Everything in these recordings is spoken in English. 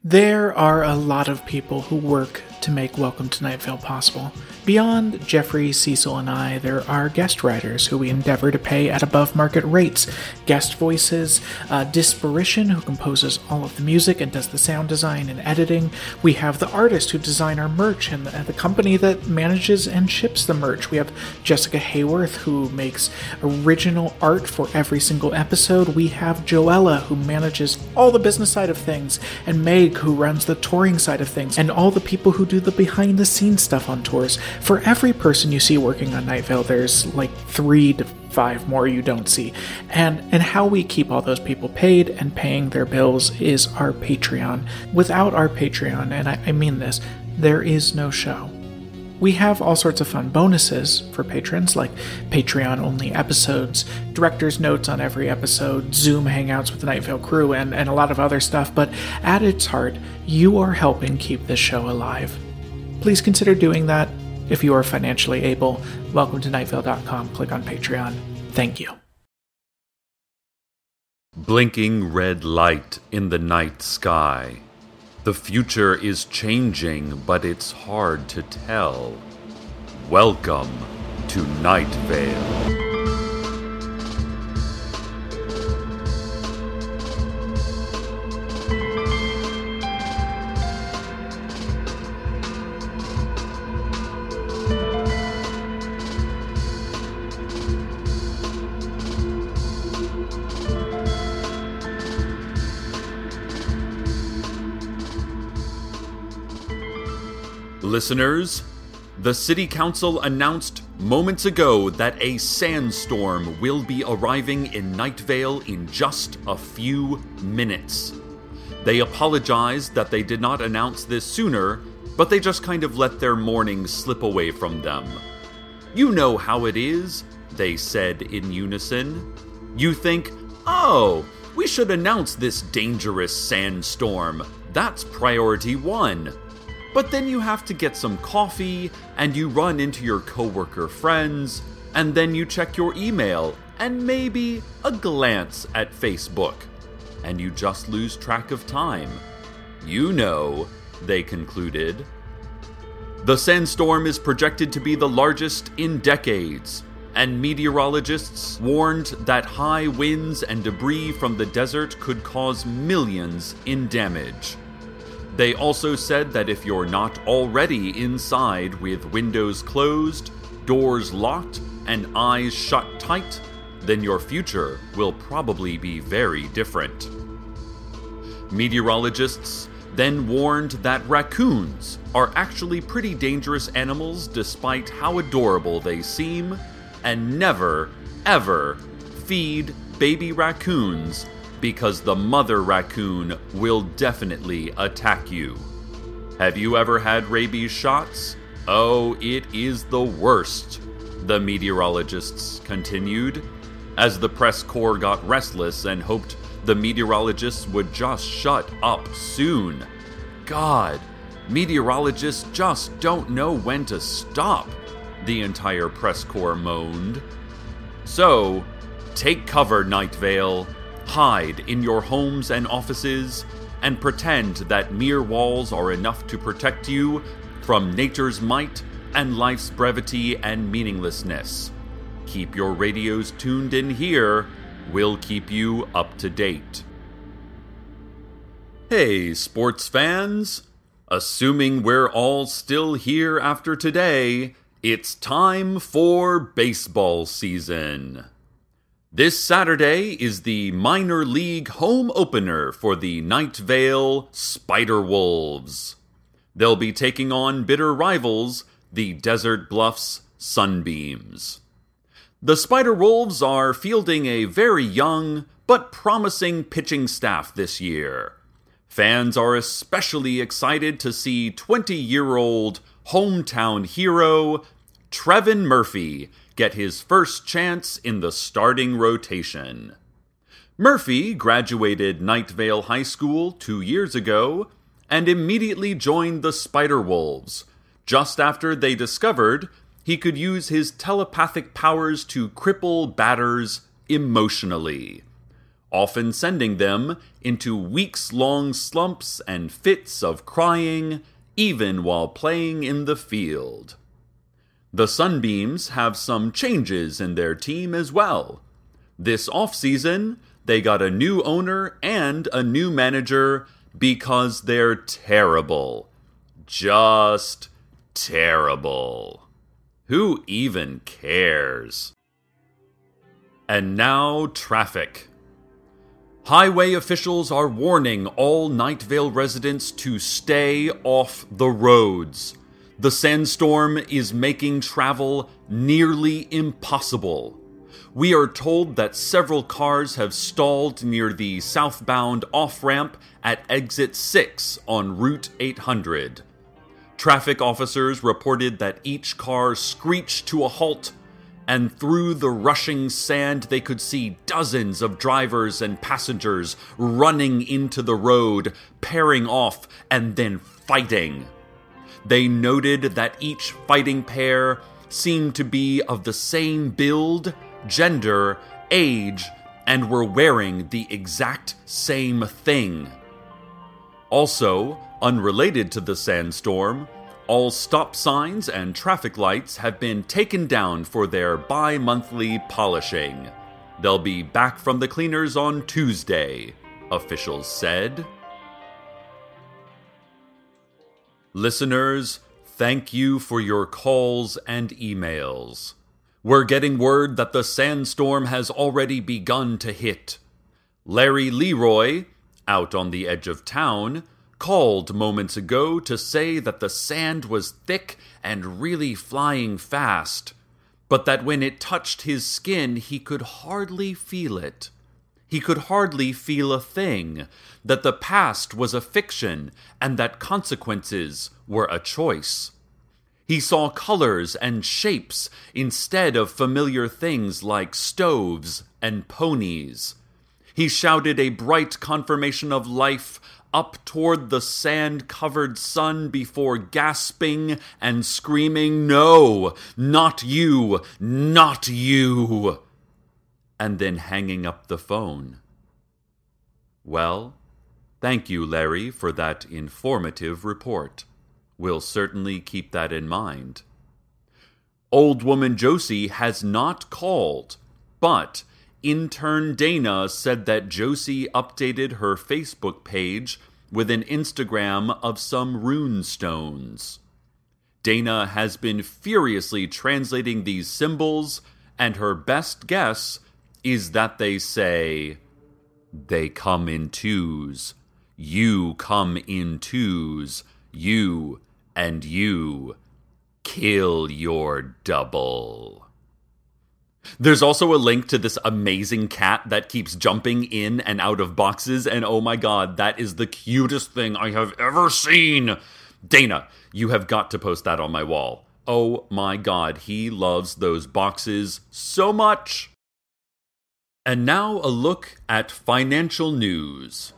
There are a lot of people who work to make Welcome to Night Vale possible. Beyond Jeffrey, Cecil, and I, there are guest writers who we endeavor to pay at above-market rates. Guest voices, Disparition, who composes all of the music and does the sound design and editing. We have the artist who design our merch and the company that manages and ships the merch. We have Jessica Hayworth, who makes original art for every single episode. We have Joella, who manages all the business side of things, and Meg, who runs the touring side of things, and all the people who do the behind-the-scenes stuff on tours. For every person you see working on Night Vale, there's like 3 to 5 more you don't see. And how we keep all those people paid and paying their bills is our Patreon. Without our Patreon, and I mean this, there is no show. We have all sorts of fun bonuses for patrons, like Patreon-only episodes, director's notes on every episode, Zoom hangouts with the Night Vale crew, and a lot of other stuff, but at its heart, you are helping keep this show alive. Please consider doing that if you are financially able. Welcome to nightvale.com. Click on Patreon. Thank you. Blinking red light in the night sky. The future is changing, but it's hard to tell. Welcome to Night Vale. Listeners, the City Council announced moments ago that a sandstorm will be arriving in Night Vale in just a few minutes. They apologized that they did not announce this sooner, but they just kind of let their morning slip away from them. You know how it is, they said in unison. You think, oh, we should announce this dangerous sandstorm. That's priority 1. But then you have to get some coffee, and you run into your coworker friends, and then you check your email, and maybe a glance at Facebook, and you just lose track of time. You know, they concluded. The sandstorm is projected to be the largest in decades, and meteorologists warned that high winds and debris from the desert could cause millions in damage. They also said that if you're not already inside with windows closed, doors locked, and eyes shut tight, then your future will probably be very different. Meteorologists then warned that raccoons are actually pretty dangerous animals despite how adorable they seem, and never, ever feed baby raccoons because the mother raccoon will definitely attack you. Have you ever had rabies shots? Oh, it is the worst, the meteorologists continued, as the press corps got restless and hoped the meteorologists would just shut up soon. God, meteorologists just don't know when to stop, the entire press corps moaned. So, take cover, Night Vale. Hide in your homes and offices, and pretend that mere walls are enough to protect you from nature's might and life's brevity and meaninglessness. Keep your radios tuned in here. We'll keep you up to date. Hey, sports fans! Assuming we're all still here after today, it's time for baseball season. This Saturday is the minor league home opener for the Night Vale Spider Wolves. They'll be taking on bitter rivals, the Desert Bluffs Sunbeams. The Spider Wolves are fielding a very young but promising pitching staff this year. Fans are especially excited to see 20-year-old hometown hero Trevin Murphy get his first chance in the starting rotation. Murphy graduated Night Vale High School 2 years ago and immediately joined the Spider Wolves, just after they discovered he could use his telepathic powers to cripple batters emotionally. often sending them into weeks-long slumps and fits of crying, even while playing in the field. The Sunbeams have some changes in their team as well. This offseason, they got a new owner and a new manager because they're terrible. Just terrible. Who even cares? And now, traffic. Highway officials are warning all Night Vale residents to stay off the roads. The sandstorm is making travel nearly impossible. We are told that several cars have stalled near the southbound off-ramp at exit 6 on Route 800. Traffic officers reported that each car screeched to a halt, and through the rushing sand they could see dozens of drivers and passengers running into the road, pairing off, and then fighting. They noted that each fighting pair seemed to be of the same build, gender, age, and were wearing the exact same thing. Also, unrelated to the sandstorm, all stop signs and traffic lights have been taken down for their bi-monthly polishing. They'll be back from the cleaners on Tuesday, officials said. Listeners, thank you for your calls and emails. We're getting word that the sandstorm has already begun to hit. Larry Leroy, out on the edge of town, called moments ago to say that the sand was thick and really flying fast, but that when it touched his skin, he could hardly feel it. He could hardly feel a thing, that the past was a fiction, and that consequences were a choice. He saw colors and shapes instead of familiar things like stoves and ponies. He shouted a bright confirmation of life up toward the sand-covered sun before gasping and screaming, "No, not you, not you!" and then hanging up the phone. Well, thank you, Larry, for that informative report. We'll certainly keep that in mind. Old Woman Josie has not called, but intern Dana said that Josie updated her Facebook page with an Instagram of some rune stones. Dana has been furiously translating these symbols, and her best guess is that they say, "They come in twos. You come in twos. You and you. Kill your double." There's also a link to this amazing cat that keeps jumping in and out of boxes, and oh my god, that is the cutest thing I have ever seen! Dana, you have got to post that on my wall. Oh my god, he loves those boxes so much! And now a look at financial news.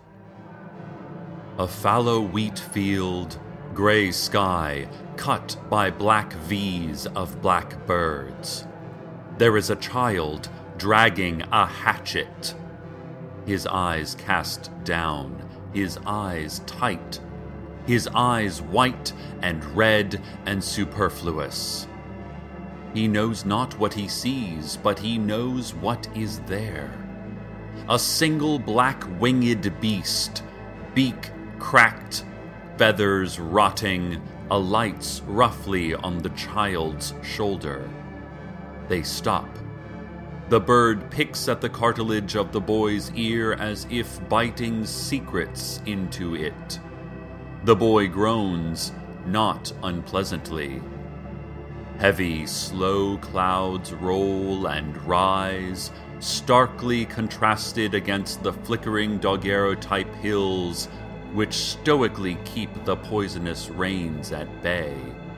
A fallow wheat field, gray sky, cut by black V's of black birds. There is a child dragging a hatchet. His eyes cast down, his eyes tight, his eyes white and red and superfluous. He knows not what he sees, but he knows what is there. A single black-winged beast, beak cracked, feathers rotting, alights roughly on the child's shoulder. They stop. The bird picks at the cartilage of the boy's ear as if biting secrets into it. The boy groans, not unpleasantly. Heavy, slow clouds roll and rise, starkly contrasted against the flickering Dogero-type hills, which stoically keep the poisonous rains at bay.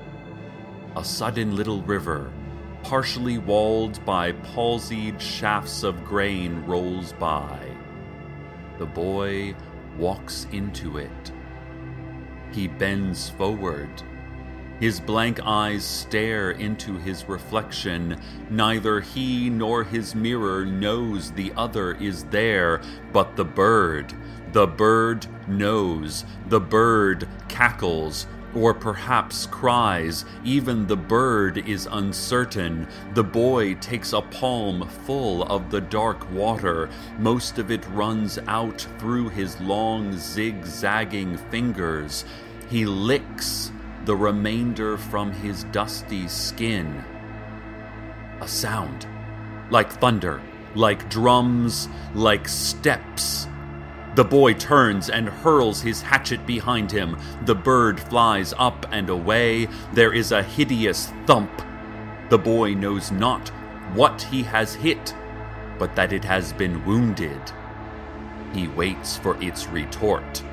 A sudden little river, partially walled by palsied shafts of grain, rolls by. The boy walks into it. He bends forward. His blank eyes stare into his reflection. Neither he nor his mirror knows the other is there, but the bird knows. The bird cackles, or perhaps cries. Even the bird is uncertain. The boy takes a palm full of the dark water. Most of it runs out through his long, zigzagging fingers. He licks the remainder from his dusty skin. A sound, like thunder, like drums, like steps. The boy turns and hurls his hatchet behind him. The bird flies up and away. There is a hideous thump. The boy knows not what he has hit, but that it has been wounded. He waits for its retort.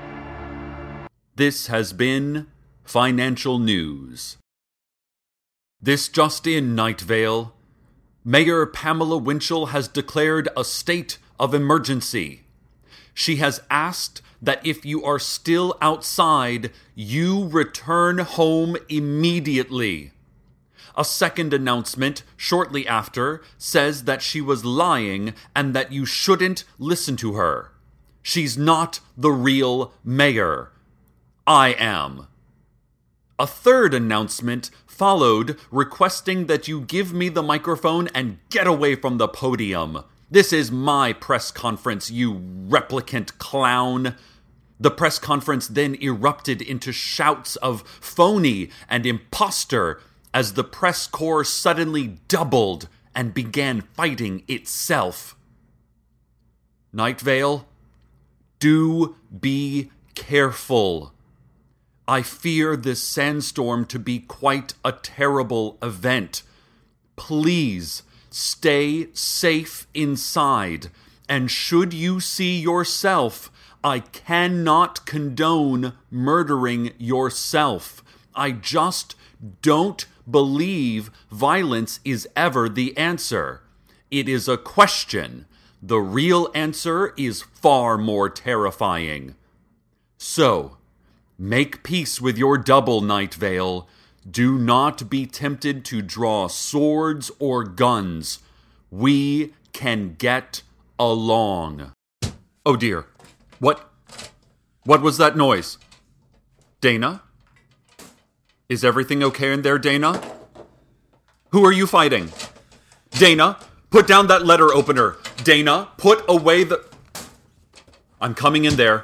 This has been Financial News. This just in, Night Vale. Mayor Pamela Winchell has declared a state of emergency. She has asked that if you are still outside, you return home immediately. A second announcement shortly after says that she was lying and that you shouldn't listen to her. She's not the real mayor. I am. A third announcement followed requesting that you give me the microphone and get away from the podium. This is my press conference, you replicant clown. The press conference then erupted into shouts of phony and imposter as the press corps suddenly doubled and began fighting itself. Night Vale, do be careful. I fear this sandstorm to be quite a terrible event. Please stay safe inside, and should you see yourself, I cannot condone murdering yourself. I just don't believe violence is ever the answer. It is a question. The real answer is far more terrifying. So, make peace with your double, Night Vale. Do not be tempted to draw swords or guns. We can get along. Oh dear. What was that noise? Dana? Is everything okay in there, Dana? Who are you fighting? Dana, put down that letter opener. Dana, put away the... I'm coming in there.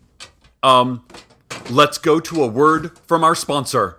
Let's go to a word from our sponsor.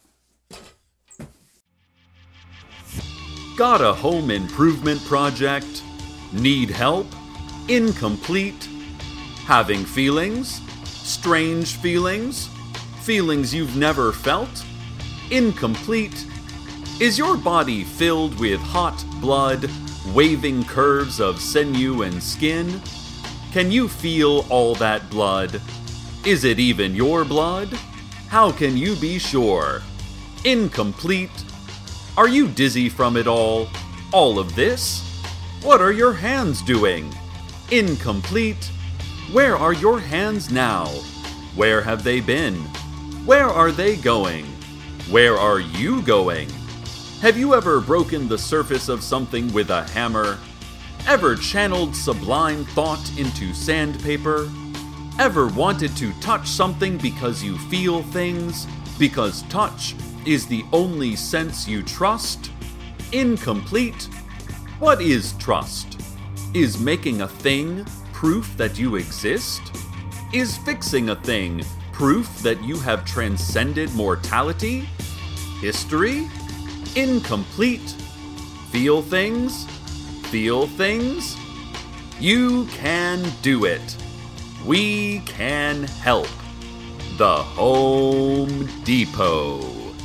Got a home improvement project? Need help? Incomplete? Having feelings? Strange feelings? Feelings you've never felt? Incomplete? Is your body filled with hot blood, waving curves of sinew and skin? Can you feel all that blood? Is it even your blood? How can you be sure? Incomplete? Are you dizzy from it all? All of this? What are your hands doing? Incomplete? Where are your hands now? Where have they been? Where are they going? Where are you going? Have you ever broken the surface of something with a hammer? Ever channeled sublime thought into sandpaper? Ever wanted to touch something because you feel things? Because touch is the only sense you trust? Incomplete? What is trust? Is making a thing proof that you exist? Is fixing a thing proof that you have transcended mortality? History? Incomplete? Feel things? Feel things? You can do it. We can help. The Home Depot.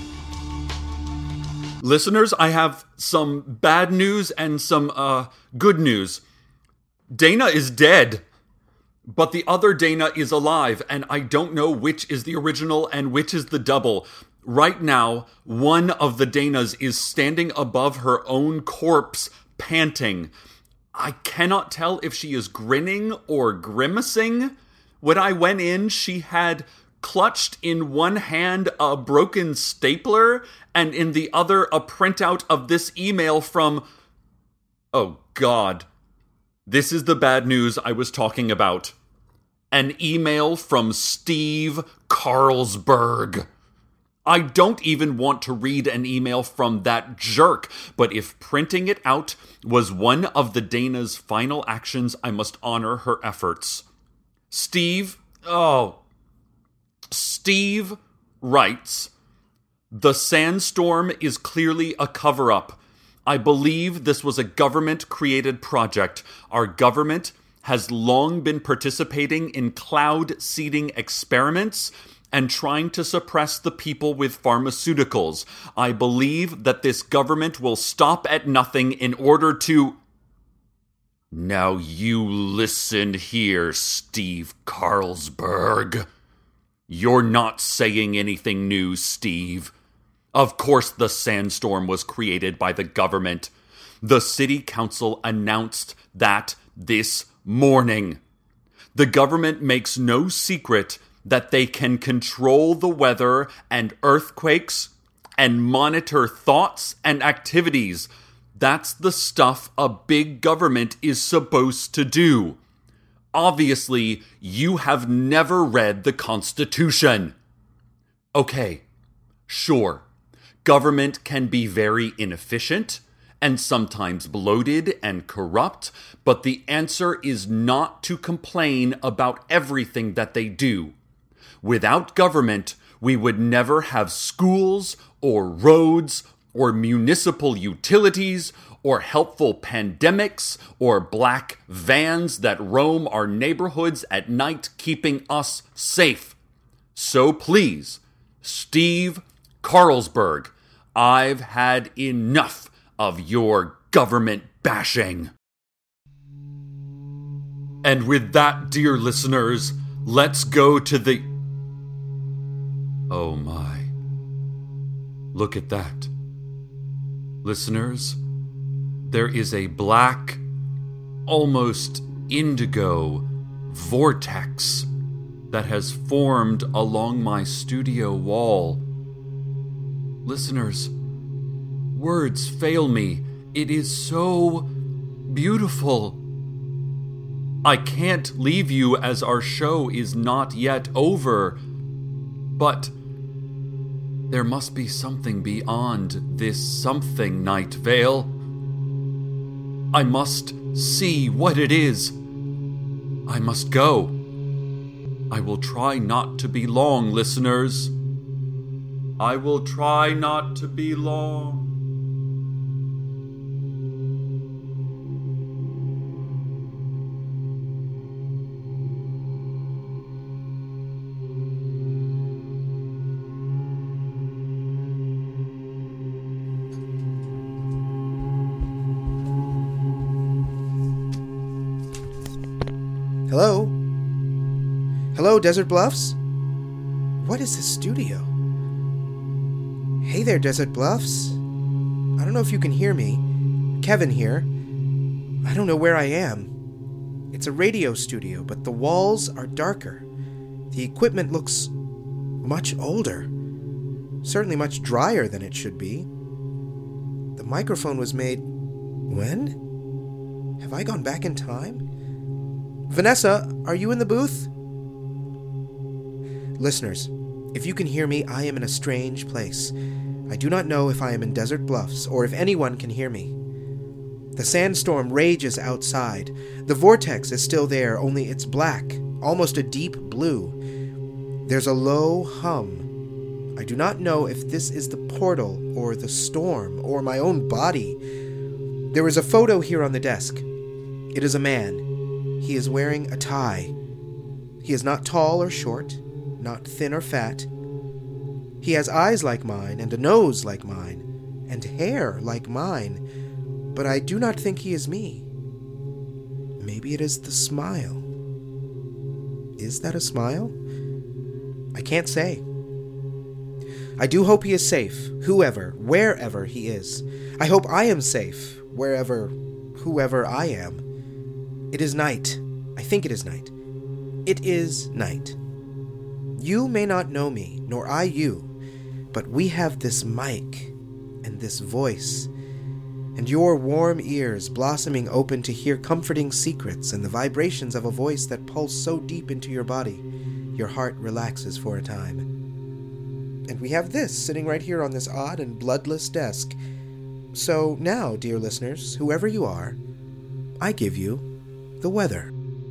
Listeners, I have some bad news and some good news. Dana is dead, but the other Dana is alive, and I don't know which is the original and which is the double. Right now, one of the Danas is standing above her own corpse, panting. I cannot tell if she is grinning or grimacing. When I went in, she had clutched in one hand a broken stapler and in the other a printout of this email from... Oh, God. This is the bad news I was talking about. An email from Steve Carlsberg. I don't even want to read an email from that jerk, but if printing it out was one of the Dana's final actions, I must honor her efforts. Steve writes, "The sandstorm is clearly a cover-up. I believe this was a government-created project. Our government has long been participating in cloud seeding experiments and trying to suppress the people with pharmaceuticals. I believe that this government will stop at nothing in order to..." Now you listen here, Steve Carlsberg. You're not saying anything new, Steve. Of course the sandstorm was created by the government. The city council announced that this morning. The government makes no secret that they can control the weather and earthquakes and monitor thoughts and activities. That's the stuff a big government is supposed to do. Obviously, you have never read the Constitution. Okay, sure. Government can be very inefficient and sometimes bloated and corrupt, but the answer is not to complain about everything that they do. Without government, we would never have schools or roads or municipal utilities or helpful pandemics or black vans that roam our neighborhoods at night keeping us safe. So please, Steve Carlsberg, I've had enough of your government bashing. And with that, dear listeners, let's go to the... Oh my. Look at that. Listeners, there is a black, almost indigo vortex that has formed along my studio wall. Listeners, words fail me. It is so beautiful. I can't leave you as our show is not yet over, but there must be something beyond this something, Night Vale. I must see what it is. I must go. I will try not to be long, listeners. I will try not to be long. Hello? Hello, Desert Bluffs? What is this studio? Hey there, Desert Bluffs. I don't know if you can hear me. Kevin here. I don't know where I am. It's a radio studio, but the walls are darker. The equipment looks much older. Certainly much drier than it should be. The microphone was made... When? Have I gone back in time? Vanessa, are you in the booth? Listeners, if you can hear me, I am in a strange place. I do not know if I am in Desert Bluffs or if anyone can hear me. The sandstorm rages outside. The vortex is still there, only it's black, almost a deep blue. There's a low hum. I do not know if this is the portal or the storm or my own body. There is a photo here on the desk. It is a man. He is wearing a tie. He is not tall or short, not thin or fat. He has eyes like mine, and a nose like mine, and hair like mine, but I do not think he is me. Maybe it is the smile. Is that a smile? I can't say. I do hope he is safe, wherever he is. I hope I am safe, whoever I am. It is night. I think it is night. It is night. You may not know me, nor I you, but we have this mic and this voice, and your warm ears blossoming open to hear comforting secrets and the vibrations of a voice that pulse so deep into your body, your heart relaxes for a time. And we have this sitting right here on this odd and bloodless desk. So now, dear listeners, whoever you are, I give you the weather.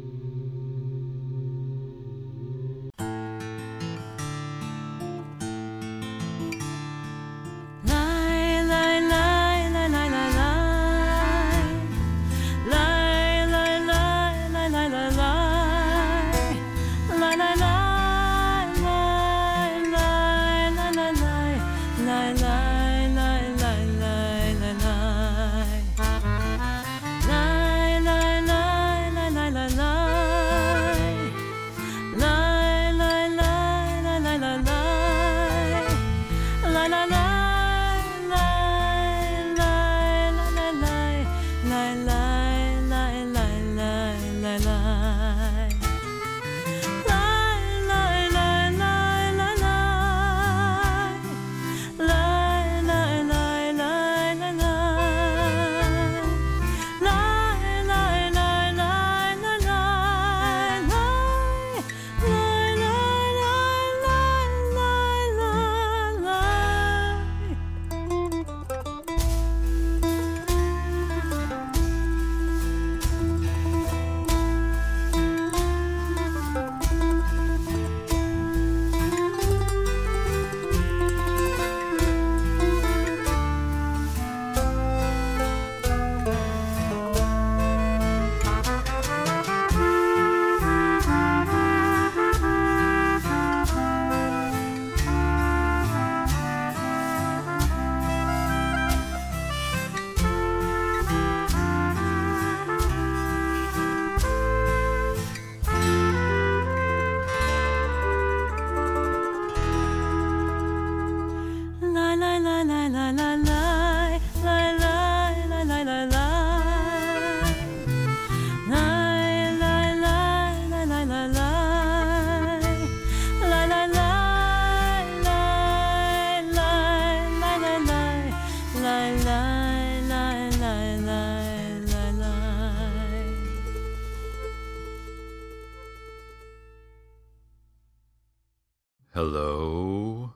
Hello?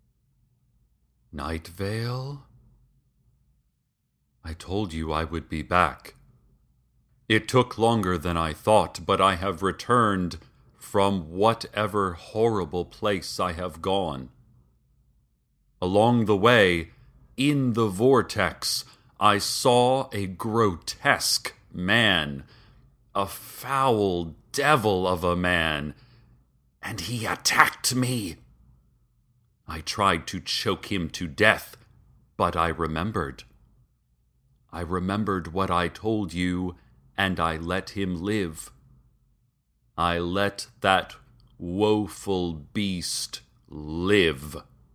Night Vale? I told you I would be back. It took longer than I thought, but I have returned from whatever horrible place I have gone. Along the way, in the vortex, I saw a grotesque man, a foul devil of a man, and he attacked me. I tried to choke him to death, but I remembered. I remembered what I told you, and I let him live. I let that woeful beast live.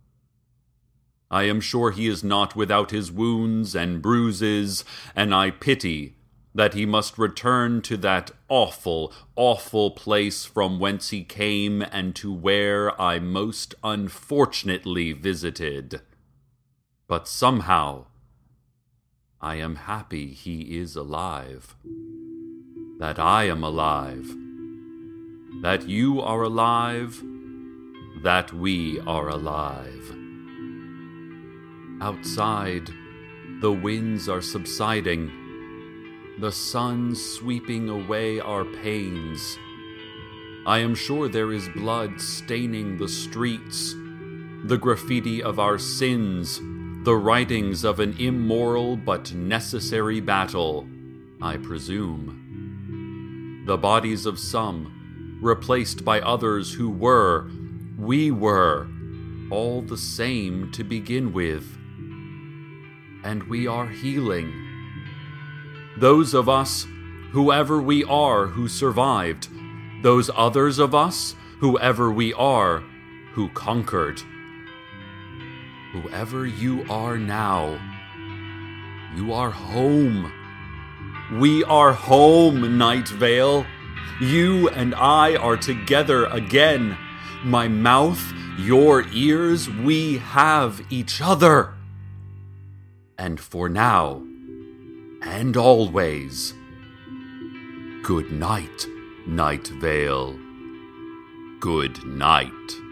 I am sure he is not without his wounds and bruises, and I pity that he must return to that awful, awful place from whence he came and to where I most unfortunately visited. But somehow, I am happy he is alive, that I am alive, that you are alive, that we are alive. Outside, the winds are subsiding, the sun sweeping away our pains. I am sure there is blood staining the streets, the graffiti of our sins, the writings of an immoral but necessary battle, I presume. The bodies of some, replaced by others who were, we were, all the same to begin with. And we are healing. Those of us, whoever we are, who survived. Those others of us, whoever we are, who conquered. Whoever you are now, you are home. We are home, Night Vale. You and I are together again, My mouth, your ears, we have each other. And for now, and always, good night, Night Vale. Good night.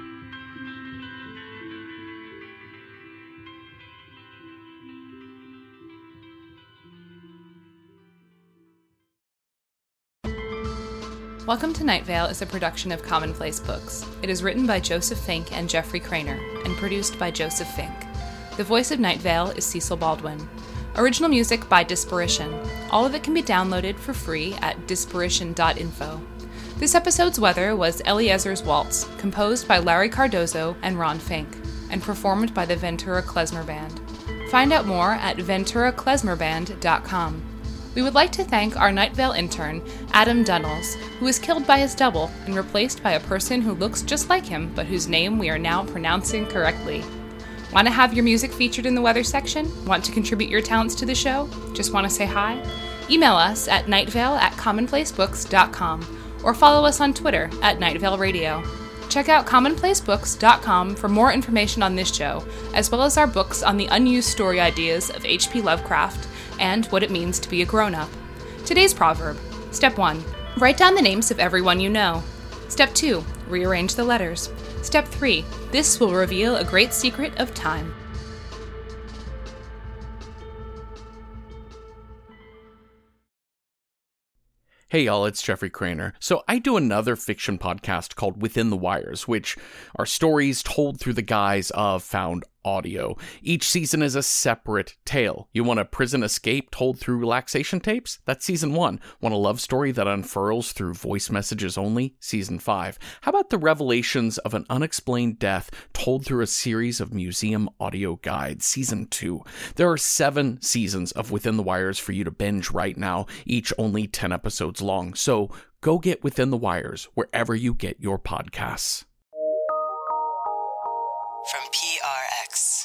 Welcome to Night Vale is a production of Commonplace Books. It is written by Joseph Fink and Jeffrey Craner, and produced by Joseph Fink. The voice of Night Vale is Cecil Baldwin. Original music by Disparition. All of it can be downloaded for free at disparition.info. This episode's weather was Eliezer's Waltz, composed by Larry Cardozo and Ron Fink, and performed by the Ventura Klezmer Band. Find out more at venturaklezmerband.com. We would like to thank our Night Vale intern, Adam Dunnels, who was killed by his double and replaced by a person who looks just like him, but whose name we are now pronouncing correctly. Want to have your music featured in the weather section? Want to contribute your talents to the show? Just want to say hi? Email us at nightvale@commonplacebooks.com or follow us on Twitter at Nightvale Radio. Check out commonplacebooks.com for more information on this show, as well as our books on the unused story ideas of H.P. Lovecraft and what it means to be a grown-up. Today's proverb. Step 1. Write down the names of everyone you know. Step 2. Rearrange the letters. Step 3. This will reveal a great secret of time. Hey y'all, it's Jeffrey Craner. So I do another fiction podcast called Within the Wires, which are stories told through the guise of found audio. Each season is a separate tale. You want a prison escape told through relaxation tapes? That's season 1. Want a love story that unfurls through voice messages only? Season 5. How about the revelations of an unexplained death told through a series of museum audio guides? Season 2. There are 7 seasons of Within the Wires for you to binge right now, each only 10 episodes long. So go get Within the Wires wherever you get your podcasts. From PRX.